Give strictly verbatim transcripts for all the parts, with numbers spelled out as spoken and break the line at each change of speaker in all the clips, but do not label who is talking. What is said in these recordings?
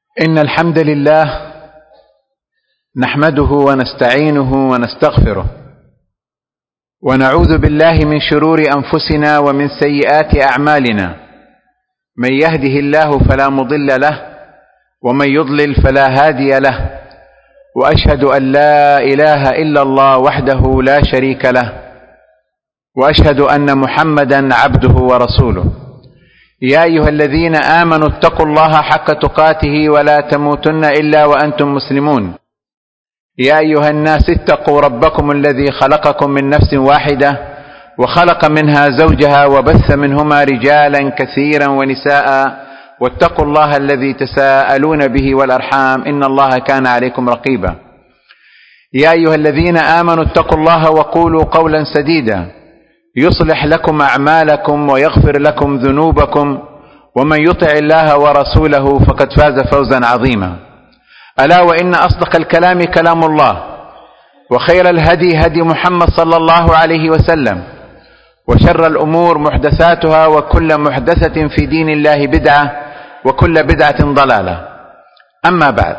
إن الحمد لله نحمده ونستعينه ونستغفره ونعوذ بالله من شرور أنفسنا ومن سيئات أعمالنا. من يهده الله فلا مضل له ومن يضلل فلا هادي له، وأشهد أن لا إله إلا الله وحده لا شريك له، وأشهد أن محمدا عبده ورسوله. يا أيها الذين آمنوا اتقوا الله حق تقاته ولا تموتن إلا وأنتم مسلمون. يا أيها الناس اتقوا ربكم الذي خلقكم من نفس واحدة وخلق منها زوجها وبث منهما رجالا كثيرا ونساء، واتقوا الله الذي تساءلون به والأرحام إن الله كان عليكم رقيبا. يا أيها الذين آمنوا اتقوا الله وقولوا قولا سديدا يصلح لكم أعمالكم ويغفر لكم ذنوبكم، ومن يطع الله ورسوله فقد فاز فوزا عظيما. ألا وإن أصدق الكلام كلام الله، وخير الهدي هدي محمد صلى الله عليه وسلم، وشر الأمور محدثاتها، وكل محدثة في دين الله بدعة، وكل بدعة ضلالة. أما بعد،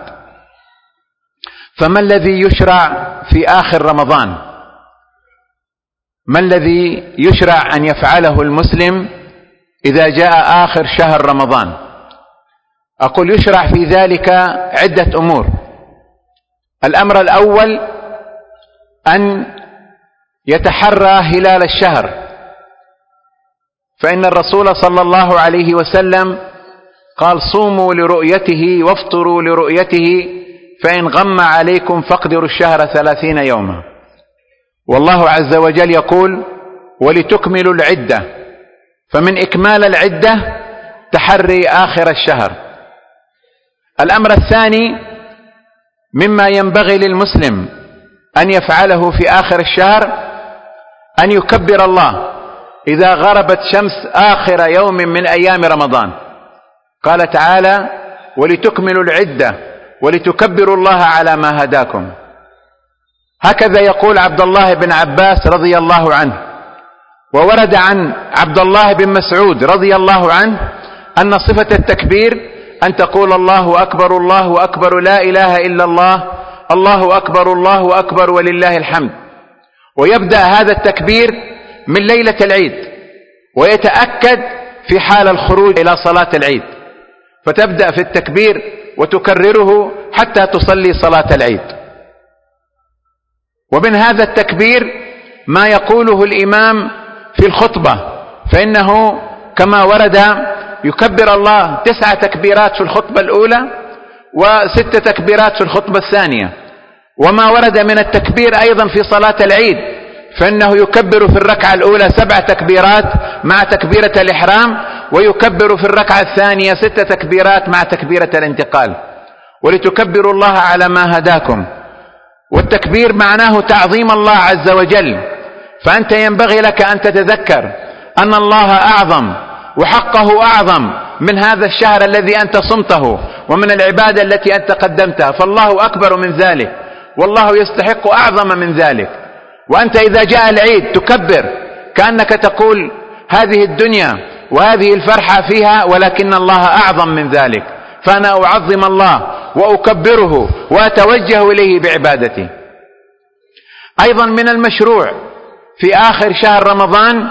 فما الذي يشرع في آخر رمضان؟ ما الذي يشرع أن يفعله المسلم إذا جاء آخر شهر رمضان؟ أقول يشرع في ذلك عدة أمور. الأمر الأول أن يتحرى هلال الشهر، فإن الرسول صلى الله عليه وسلم قال: صوموا لرؤيته وافطروا لرؤيته، فإن غم عليكم فاقدروا الشهر ثلاثين يوما. والله عز وجل يقول: ولتكملوا العدة، فمن إكمال العدة تحري آخر الشهر. الأمر الثاني مما ينبغي للمسلم أن يفعله في آخر الشهر أن يكبر الله إذا غربت شمس آخر يوم من أيام رمضان. قال تعالى: ولتكملوا العدة ولتكبروا الله على ما هداكم. هكذا يقول عبد الله بن عباس رضي الله عنه. وورد عن عبد الله بن مسعود رضي الله عنه أن صفة التكبير أن تقول: الله أكبر الله أكبر لا إله إلا الله، الله أكبر الله أكبر ولله الحمد. ويبدأ هذا التكبير من ليلة العيد، ويتأكد في حال الخروج إلى صلاة العيد، فتبدأ في التكبير وتكرره حتى تصلي صلاة العيد. ومن هذا التكبير ما يقوله الإمام في الخطبة، فإنه كما ورد يكبر الله تسع تكبيرات في الخطبة الأولى وست تكبيرات في الخطبة الثانية. وما ورد من التكبير أيضا في صلاة العيد، فإنه يكبر في الركعة الأولى سبع تكبيرات مع تكبيرة الإحرام، ويكبر في الركعة الثانية ست تكبيرات مع تكبيرة الانتقال. ولتكبروا الله على ما هداكم. والتكبير معناه تعظيم الله عز وجل، فأنت ينبغي لك أن تتذكر أن الله أعظم وحقه أعظم من هذا الشهر الذي أنت صمته ومن العبادة التي أنت قدمتها، فالله أكبر من ذلك، والله يستحق أعظم من ذلك. وأنت إذا جاء العيد تكبر كأنك تقول: هذه الدنيا وهذه الفرحة فيها، ولكن الله أعظم من ذلك، فأنا أعظم الله وأكبره وأتوجه إليه بعبادتي. أيضا من المشروع في آخر شهر رمضان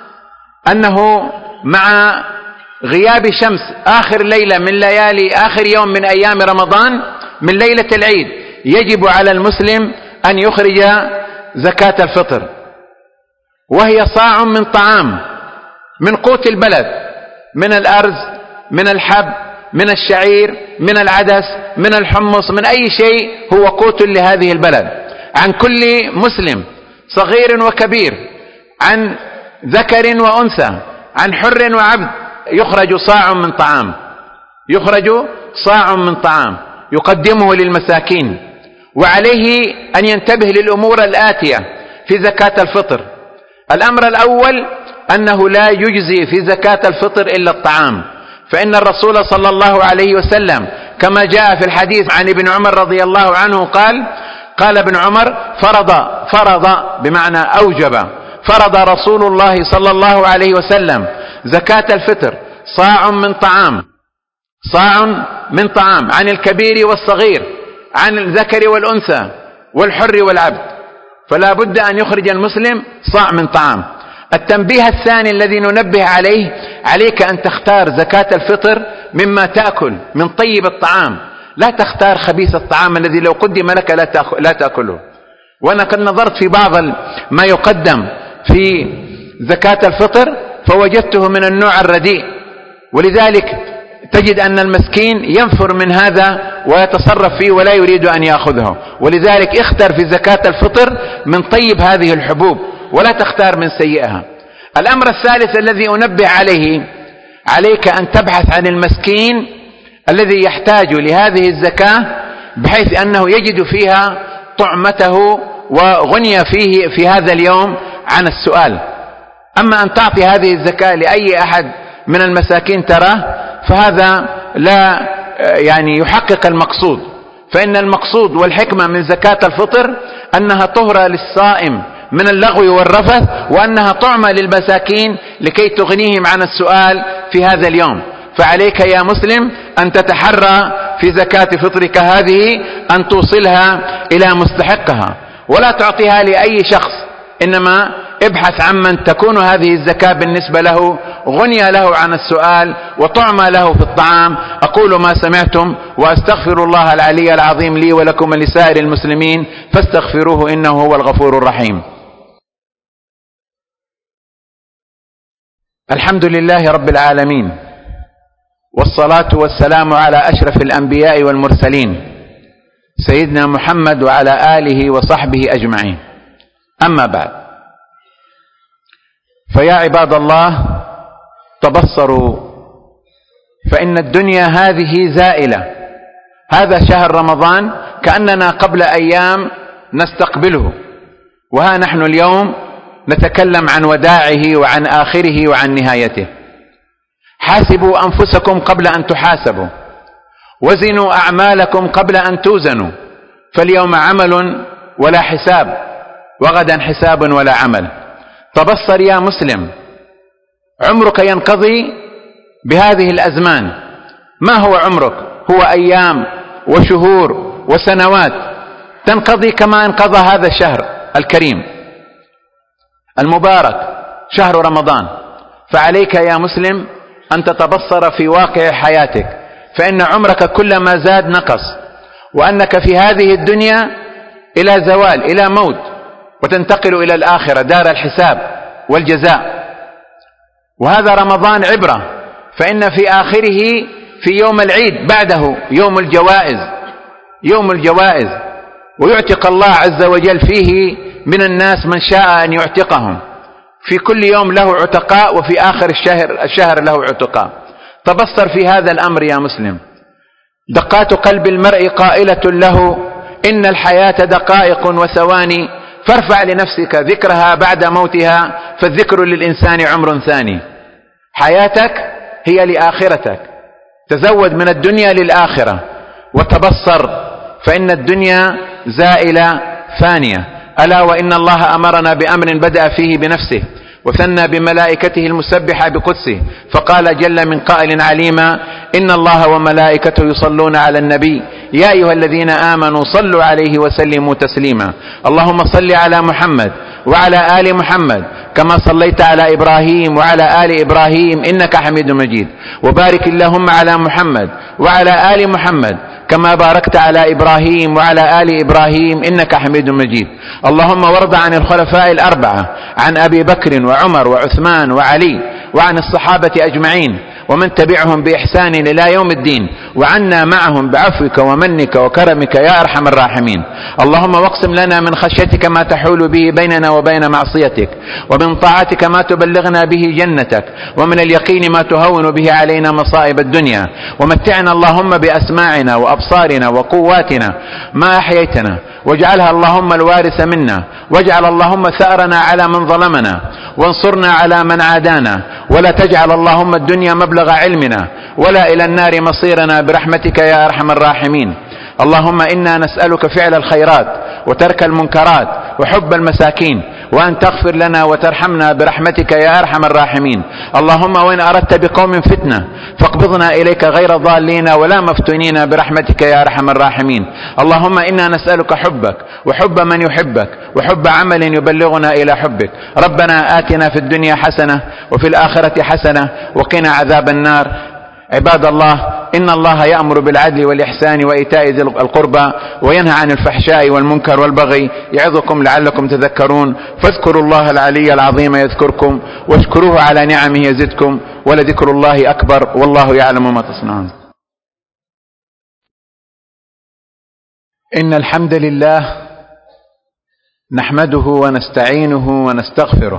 أنه مع غياب شمس آخر ليلة من ليالي آخر يوم من أيام رمضان من ليلة العيد يجب على المسلم أن يخرج زكاة الفطر، وهي صاع من طعام من قوت البلد، من الأرز، من الحب، من الشعير، من العدس، من الحمص، من أي شيء هو قوت لهذه البلد، عن كل مسلم صغير وكبير، عن ذكر وأنثى، عن حر وعبد، يخرج صاع من طعام، يخرج صاع من طعام يقدمه للمساكين. وعليه أن ينتبه للأمور الآتية في زكاة الفطر. الأمر الأول أنه لا يجزي في زكاة الفطر إلا الطعام، فإن الرسول صلى الله عليه وسلم كما جاء في الحديث عن ابن عمر رضي الله عنه قال: قال ابن عمر: فرض فرض بمعنى أوجب فرض رسول الله صلى الله عليه وسلم زكاة الفطر صاع من طعام صاع من طعام، عن الكبير والصغير، عن الذكر والأنثى والحر والعبد، فلا بد أن يخرج المسلم صاع من طعام. التنبيه الثاني الذي ننبه عليه: عليك أن تختار زكاة الفطر مما تأكل من طيب الطعام، لا تختار خبيث الطعام الذي لو قدم لك لا تأكله. وأنا قد نظرت في بعض ما يقدم في زكاة الفطر فوجدته من النوع الرديء، ولذلك تجد أن المسكين ينفر من هذا ويتصرف فيه ولا يريد أن يأخذه. ولذلك اختر في زكاة الفطر من طيب هذه الحبوب ولا تختار من سيئها. الأمر الثالث الذي أنبه عليه: عليك أن تبحث عن المسكين الذي يحتاج لهذه الزكاة بحيث أنه يجد فيها طعمته وغني فيه في هذا اليوم عن السؤال. أما أن تعطي هذه الزكاة لأي أحد من المساكين تراه فهذا لا يعني يحقق المقصود، فإن المقصود والحكمة من زكاة الفطر أنها طهرة للصائم من اللغو والرفث، وأنها طعمة للمساكين لكي تغنيهم عن السؤال في هذا اليوم. فعليك يا مسلم أن تتحرى في زكاة فطرك هذه أن توصلها إلى مستحقها، ولا تعطيها لأي شخص، إنما ابحث عمن تكون هذه الزكاة بالنسبة له غني له عن السؤال وطعمة له في الطعام. أقول ما سمعتم وأستغفر الله العلي العظيم لي ولكم ولسائر المسلمين فاستغفروه إنه هو الغفور الرحيم. الحمد لله رب العالمين، والصلاة والسلام على أشرف الأنبياء والمرسلين سيدنا محمد وعلى آله وصحبه أجمعين. أما بعد، فيا عباد الله تبصروا، فإن الدنيا هذه زائلة. هذا شهر رمضان كأننا قبل أيام نستقبله، وها نحن اليوم نتكلم عن وداعه وعن آخره وعن نهايته. حاسبوا أنفسكم قبل أن تحاسبوا، وزنوا أعمالكم قبل أن توزنوا، فاليوم عمل ولا حساب، وغدا حساب ولا عمل. تبصر يا مسلم، عمرك ينقضي بهذه الأزمان. ما هو عمرك؟ هو أيام وشهور وسنوات تنقضي كما انقضى هذا الشهر الكريم المبارك شهر رمضان. فعليك يا مسلم أن تتبصر في واقع حياتك، فإن عمرك كلما زاد نقص، وأنك في هذه الدنيا إلى زوال، إلى موت، وتنتقل إلى الآخرة دار الحساب والجزاء. وهذا رمضان عبرة، فإن في آخره في يوم العيد بعده يوم الجوائز، يوم الجوائز، ويعتق الله عز وجل فيه من الناس من شاء أن يعتقهم. في كل يوم له عتقاء، وفي آخر الشهر, الشهر له عتقاء. تبصر في هذا الأمر يا مسلم. دقات قلب المرء قائلة له: إن الحياة دقائق وثواني، فارفع لنفسك ذكرها بعد موتها، فالذكر للإنسان عمر ثاني. حياتك هي لآخرتك، تزود من الدنيا للآخرة، وتبصر فإن الدنيا زائلة فانية. ألا وإن الله أمرنا بأمر بدأ فيه بنفسه وثنى بملائكته المسبحة بقدسه، فقال جل من قائل عليما: إن الله وملائكته يصلون على النبي يا أيها الذين آمنوا صلوا عليه وسلموا تسليما. اللهم صل على محمد وعلى آل محمد كما صليت على إبراهيم وعلى آل إبراهيم إنك حميد مجيد، وبارك اللهم على محمد وعلى آل محمد كما باركت على إبراهيم وعلى آل إبراهيم إنك حميد مجيد. اللهم وارض عن الخلفاء الأربعة، عن أبي بكر وعمر وعثمان وعلي، وعن الصحابة أجمعين ومن تبعهم بإحسان إلى يوم الدين، وعنا معهم بعفوك ومنك وكرمك يا أرحم الراحمين. اللهم واقسم لنا من خشيتك ما تحول به بيننا وبين معصيتك، ومن طاعتك ما تبلغنا به جنتك، ومن اليقين ما تهون به علينا مصائب الدنيا، ومتعنا اللهم بأسماعنا وأبصارنا وقواتنا ما أحييتنا، واجعلها اللهم الوارث منا، واجعل اللهم ثأرنا على من ظلمنا، وانصرنا على من عادانا، ولا تجعل اللهم الدنيا مبلغ علمنا ولا إلى النار مصيرنا برحمتك يا أرحم الراحمين. اللهم إنا نسألك فعل الخيرات وترك المنكرات وحب المساكين وأن تغفر لنا وترحمنا برحمتك يا أرحم الراحمين. اللهم وإن أردت بقوم فتنة فاقبضنا إليك غير ضالين ولا مفتونين برحمتك يا أرحم الراحمين. اللهم إنا نسألك حبك وحب من يحبك وحب عمل يبلغنا إلى حبك. ربنا آتنا في الدنيا حسنة وفي الآخرة حسنة وقنا عذاب النار. عباد الله، إن الله يأمر بالعدل والإحسان وإيتاء ذي القربى وينهى عن الفحشاء والمنكر والبغي يعظكم لعلكم تذكرون. فاذكروا الله العلي العظيم يذكركم واشكروه على نعمه يزدكم ولذكر الله أكبر والله يعلم ما تصنعون. إن الحمد لله نحمده ونستعينه ونستغفره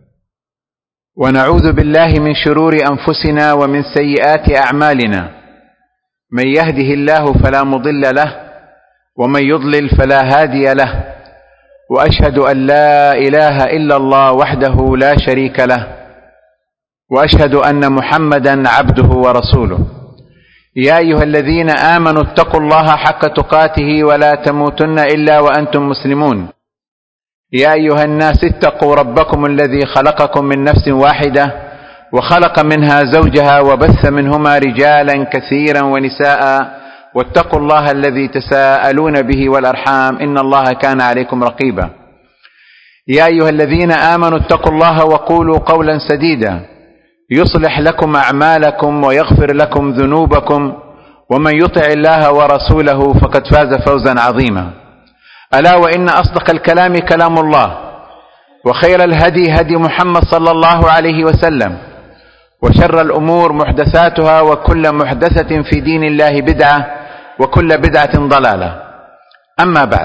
ونعوذ بالله من شرور أنفسنا ومن سيئات أعمالنا. من يهده الله فلا مضل له ومن يضلل فلا هادي له، وأشهد أن لا إله إلا الله وحده لا شريك له، وأشهد أن محمدا عبده ورسوله. يا أيها الذين آمنوا اتقوا الله حق تقاته ولا تموتن إلا وأنتم مسلمون. يا أيها الناس اتقوا ربكم الذي خلقكم من نفس واحدة وخلق منها زوجها وبث منهما رجالا كثيرا ونساء، واتقوا الله الذي تساءلون به والأرحام إن الله كان عليكم رقيبا. يا أيها الذين آمنوا اتقوا الله وقولوا قولا سديدا يصلح لكم أعمالكم ويغفر لكم ذنوبكم، ومن يطع الله ورسوله فقد فاز فوزا عظيما. ألا وإن أصدق الكلام كلام الله، وخير الهدي هدي محمد صلى الله عليه وسلم، وشر الأمور محدثاتها وكل محدثة في دين الله بدعة وكل بدعة ضلالة. أما بعد،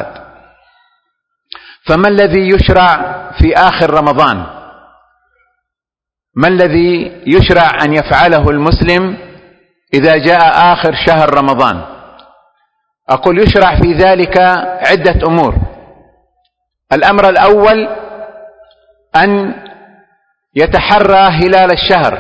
فما الذي يشرع في آخر رمضان؟ ما الذي يشرع أن يفعله المسلم إذا جاء آخر شهر رمضان؟ أقول يشرع في ذلك عدة أمور. الأمر الأول أن يتحرى هلال الشهر،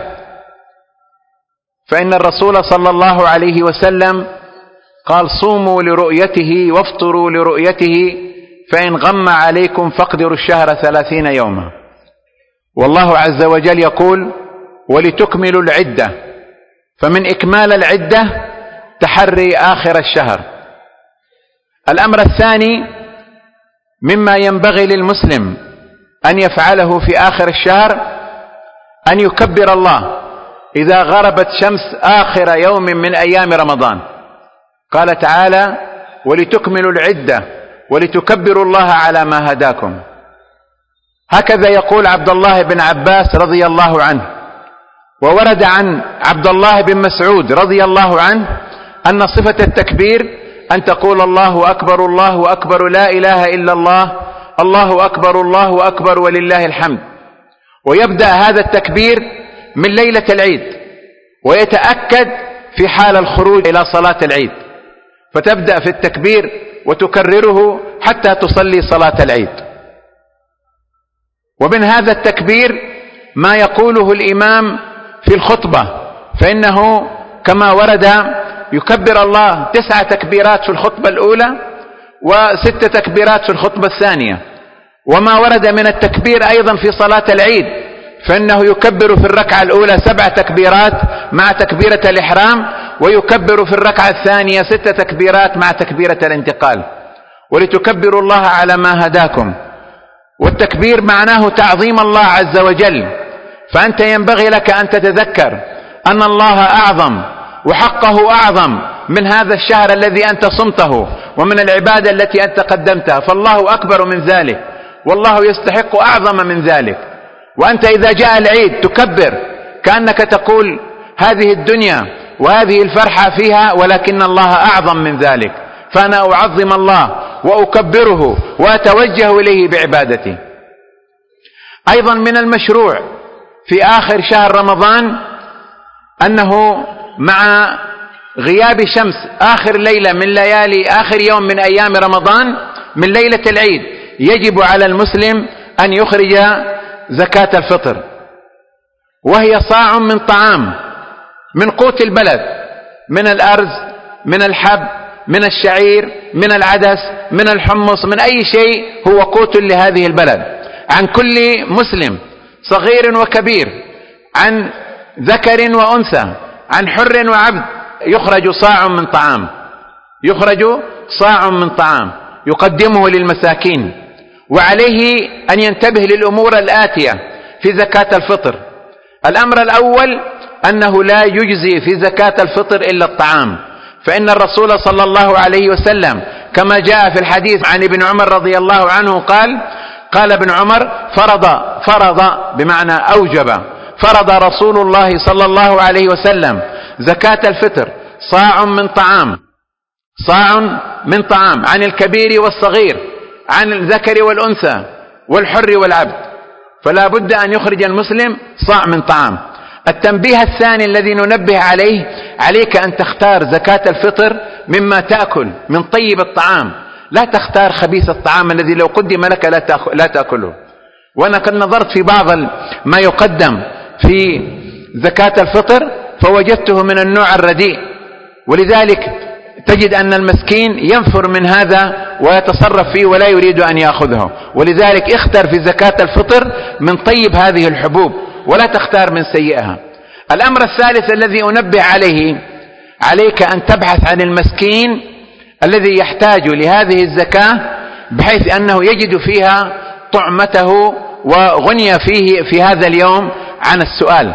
فإن الرسول صلى الله عليه وسلم قال: صوموا لرؤيته وافطروا لرؤيته، فإن غم عليكم فاقدروا الشهر ثلاثين يوما. والله عز وجل يقول: ولتكملوا العدة، فمن إكمال العدة تحري آخر الشهر. الأمر الثاني مما ينبغي للمسلم أن يفعله في آخر الشهر أن يكبر الله إذا غربت شمس آخر يوم من أيام رمضان. قال تعالى: ولتكملوا العدة ولتكبروا الله على ما هداكم. هكذا يقول عبد الله بن عباس رضي الله عنه. وورد عن عبد الله بن مسعود رضي الله عنه أن صفة التكبير أن تقول: الله أكبر الله أكبر لا إله إلا الله، الله أكبر الله أكبر ولله الحمد. ويبدأ هذا التكبير من ليلة العيد، ويتأكد في حال الخروج إلى صلاة العيد، فتبدأ في التكبير وتكرره حتى تصلي صلاة العيد. ومن هذا التكبير ما يقوله الإمام في الخطبة، فإنه كما ورد يكبر الله تسع تكبيرات في الخطبة الأولى وست تكبيرات في الخطبة الثانية. وما ورد من التكبير أيضا في صلاة العيد، فإنه يكبر في الركعة الأولى سبع تكبيرات مع تكبيرة الإحرام، ويكبر في الركعة الثانية ست تكبيرات مع تكبيرة الانتقال. ولتكبروا الله على ما هداكم. والتكبير معناه تعظيم الله عز وجل، فأنت ينبغي لك أن تتذكر أن الله أعظم وحقه أعظم من هذا الشهر الذي أنت صمته ومن العبادة التي أنت قدمتها، فالله أكبر من ذلك، والله يستحق أعظم من ذلك. وأنت إذا جاء العيد تكبر كأنك تقول: هذه الدنيا وهذه الفرحة فيها، ولكن الله أعظم من ذلك، فأنا أعظم الله وأكبره وأتوجه إليه بعبادتي. أيضا من المشروع في آخر شهر رمضان أنه مع غياب شمس آخر ليلة من ليالي آخر يوم من أيام رمضان من ليلة العيد يجب على المسلم أن يخرج زكاة الفطر، وهي صاع من طعام من قوت البلد، من الأرز، من الحب، من الشعير، من العدس، من الحمص، من أي شيء هو قوت لهذه البلد. عن كل مسلم صغير وكبير، عن ذكر وأنثى، عن حر وعبد، يخرج صاع من طعام، يخرج صاع من طعام يقدمه للمساكين. وعليه أن ينتبه للأمور الآتية في زكاة الفطر. الأمر الأول أنه لا يجزي في زكاة الفطر إلا الطعام، فإن الرسول صلى الله عليه وسلم كما جاء في الحديث عن ابن عمر رضي الله عنه قال قال ابن عمر: فرض فرض بمعنى أوجب فرض رسول الله صلى الله عليه وسلم زكاة الفطر صاع من طعام، صاع من طعام عن الكبير والصغير، عن الذكر والأنثى والحر والعبد، فلا بد أن يخرج المسلم صاع من طعام. التنبيه الثاني الذي ننبه عليه: عليك أن تختار زكاة الفطر مما تأكل من طيب الطعام، لا تختار خبيث الطعام الذي لو قدم لك لا تأكله. وأنا قد نظرت في بعض ما يقدم في زكاة الفطر فوجدته من النوع الرديء، ولذلك تجد أن المسكين ينفر من هذا ويتصرف فيه ولا يريد أن يأخذه. ولذلك اختر في زكاة الفطر من طيب هذه الحبوب ولا تختار من سيئها. الأمر الثالث الذي أنبه عليه: عليك أن تبحث عن المسكين الذي يحتاج لهذه الزكاة بحيث أنه يجد فيها طعمته وغني فيه في هذا اليوم عن السؤال.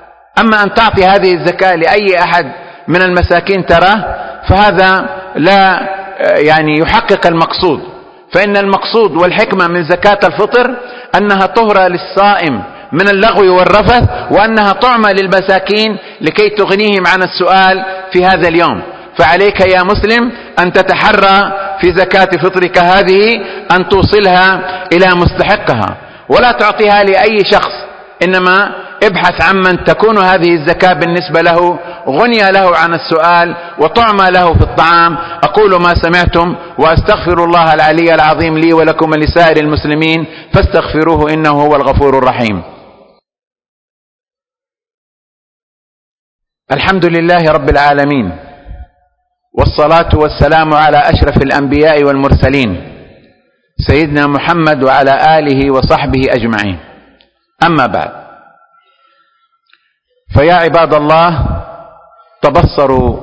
أما أن تعطي هذه الزكاة لأي أحد من المساكين تراه فهذا لا يعني يحقق المقصود، فإن المقصود والحكمة من زكاة الفطر أنها طهرة للصائم من اللغو والرفث، وأنها طعمة للمساكين لكي تغنيهم عن السؤال في هذا اليوم. فعليك يا مسلم أن تتحرى في زكاة فطرك هذه أن توصلها إلى مستحقها، ولا تعطيها لأي شخص، إنما ابحث عمن تكون هذه الزكاة بالنسبة له غنية له عن السؤال وطعمة له في الطعام. أقول ما سمعتم وأستغفر الله العلي العظيم لي ولكم ولسائر المسلمين فاستغفروه إنه هو الغفور الرحيم. الحمد لله رب العالمين، والصلاة والسلام على أشرف الأنبياء والمرسلين سيدنا محمد وعلى آله وصحبه أجمعين. أما بعد، فيا عباد الله تبصروا،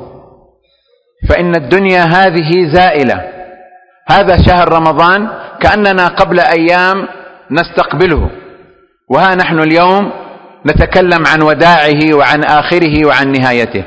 فإن الدنيا هذه زائلة. هذا شهر رمضان كأننا قبل أيام نستقبله، وها نحن اليوم نتكلم عن وداعه وعن آخره وعن نهايته.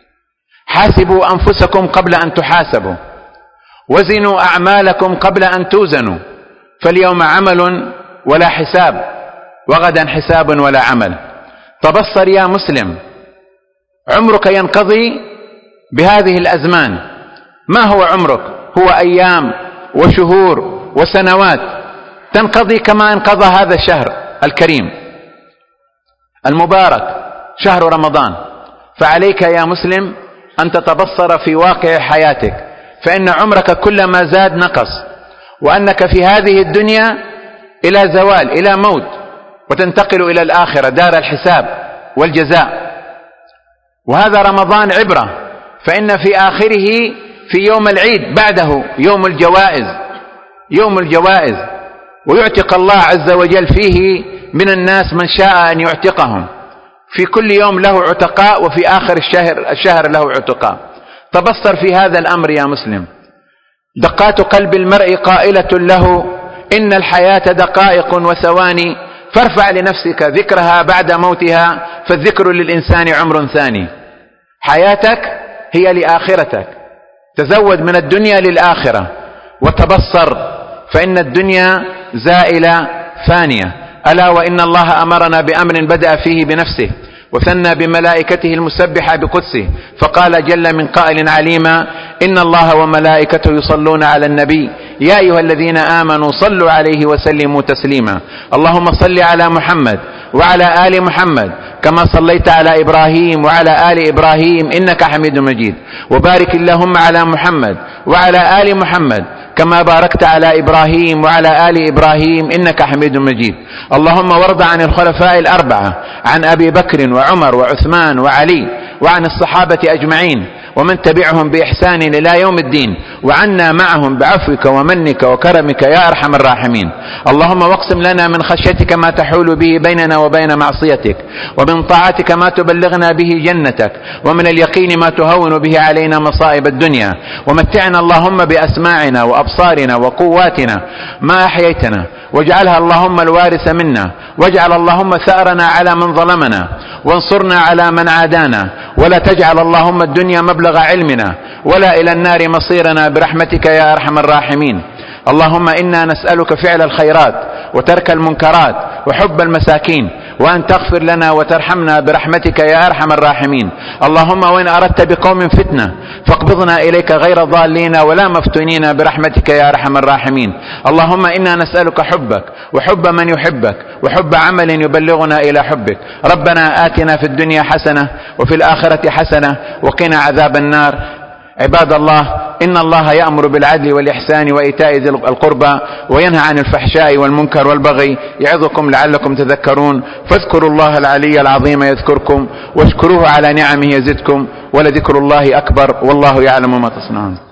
حاسبوا أنفسكم قبل أن تحاسبوا، وزنوا أعمالكم قبل أن توزنوا، فاليوم عمل ولا حساب، وغدا حساب ولا عمل. تبصر يا مسلم، عمرك ينقضي بهذه الأزمان. ما هو عمرك؟ هو أيام وشهور وسنوات تنقضي كما انقضى هذا الشهر الكريم المبارك شهر رمضان. فعليك يا مسلم أن تتبصر في واقع حياتك، فإن عمرك كلما زاد نقص، وأنك في هذه الدنيا إلى زوال، إلى موت، وتنتقل إلى الآخرة دار الحساب والجزاء. وهذا رمضان عبرة، فإن في آخره في يوم العيد بعده يوم الجوائز، يوم الجوائز، ويعتق الله عز وجل فيه من الناس من شاء أن يعتقهم. في كل يوم له عتقاء، وفي آخر الشهر, الشهر له عتقاء. تبصر في هذا الأمر يا مسلم. دقات قلب المرء قائلة له: إن الحياة دقائق وثواني، فارفع لنفسك ذكرها بعد موتها، فالذكر للإنسان عمر ثاني. حياتك هي لآخرتك، تزود من الدنيا للآخرة، وتبصر فإن الدنيا زائلة فانية. ألا وإن الله أمرنا بأمر بدأ فيه بنفسه وثنى بملائكته المسبحة بقدسه، فقال جل من قائل عليما: إن الله وملائكته يصلون على النبي يا أيها الذين آمنوا صلوا عليه وسلموا تسليما. اللهم صل على محمد وعلى آل محمد كما صليت على إبراهيم وعلى آل إبراهيم إنك حميد مجيد، وبارك اللهم على محمد وعلى آل محمد كما باركت على إبراهيم وعلى آل إبراهيم إنك حميد مجيد. اللهم وارض عن الخلفاء الأربعة، عن أبي بكر وعمر وعثمان وعلي، وعن الصحابة أجمعين ومن تبعهم بإحسان إلى يوم الدين. وعنا معهم بعفوك ومنك وكرمك يا أرحم الراحمين. اللهم واقسم لنا من خشيتك ما تحول به بيننا وبين معصيتك، ومن طاعتك ما تبلغنا به جنتك، ومن اليقين ما تهون به علينا مصائب الدنيا، ومتعنا اللهم بأسماعنا وأبصارنا وقواتنا ما أحييتنا، واجعلها اللهم الوارث منا، واجعل اللهم ثأرنا على من ظلمنا، وانصرنا على من عادانا، ولا تجعل اللهم الدنيا مبلغ علمنا، ولا إلى النار مصيرنا، برحمتك يا أرحم الراحمين. اللهم إنا نسألك فعل الخيرات وترك المنكرات وحب المساكين، وأن تغفر لنا وترحمنا برحمتك يا أرحم الراحمين. اللهم وإن أردت بقوم فتنة فاقبضنا إليك غير ضالين ولا مفتونين برحمتك يا أرحم الراحمين. اللهم إنا نسألك حبك وحب من يحبك وحب عمل يبلغنا إلى حبك. ربنا آتنا في الدنيا حسنة وفي الآخرة حسنة وقنا عذاب النار. عباد الله، إن الله يأمر بالعدل والإحسان وإيتاء ذي القربى وينهى عن الفحشاء والمنكر والبغي، يعظكم لعلكم تذكرون. فاذكروا الله العلي العظيم يذكركم، واشكروه على نعمه يزدكم، ولذكر الله أكبر، والله يعلم ما تصنعون.